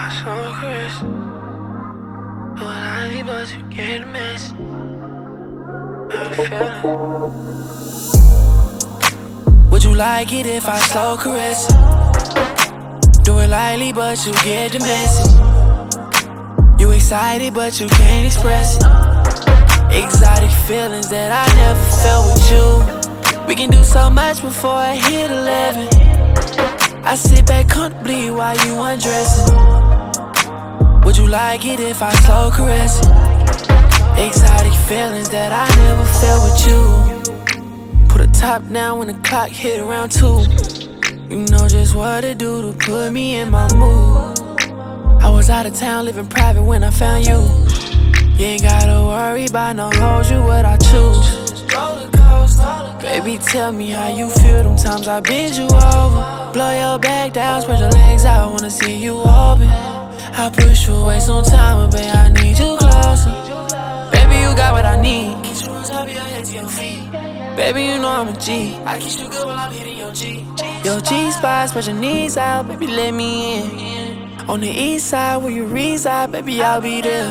I saw Chris. But I need but you get a mess. I'm feeling. Would you like it if I slow caress? Do it lightly, but you get the message. You excited, but you can't express it. Exotic feelings that I never felt with you. We can do so much before I hit 11. I sit back comfortably while you undressing. Would you like it if I slow caress it? Exotic feelings that I never felt with you. Put a top down when the clock hit around 2. You know just what to do to put me in my mood. I was out of town living private when I found you. You ain't gotta worry about no hoes, you what I choose. Baby, tell me how you feel them times I bend you over. Blow your back down, spread your legs out, wanna see you open. I push you away sometime, but babe, I need you closer. Baby, you got what I need. Keep you on top of your head to your feet. Baby, you know I'm a G. I keep you good while I'm hitting your G. Your G-spot, spread your knees out, baby, let me in. On the east side where you reside, baby, I'll be there.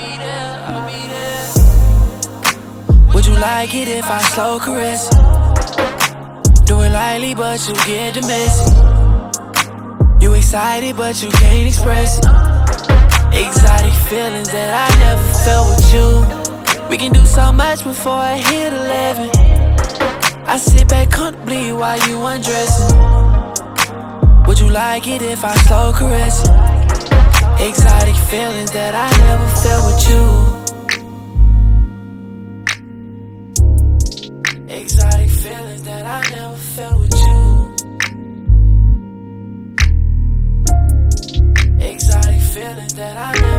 Would you like it if I slow caress? Do it lightly, but you get the message. You excited, but you can't express it. Exotic feelings that I never felt with you. We can do so much before I hit 11. I sit back comfortably while you undressing. Would you like it if I slow caress it? Exotic feelings that I never felt with you. Exotic feelings that I never felt with you. Exotic feelings that I never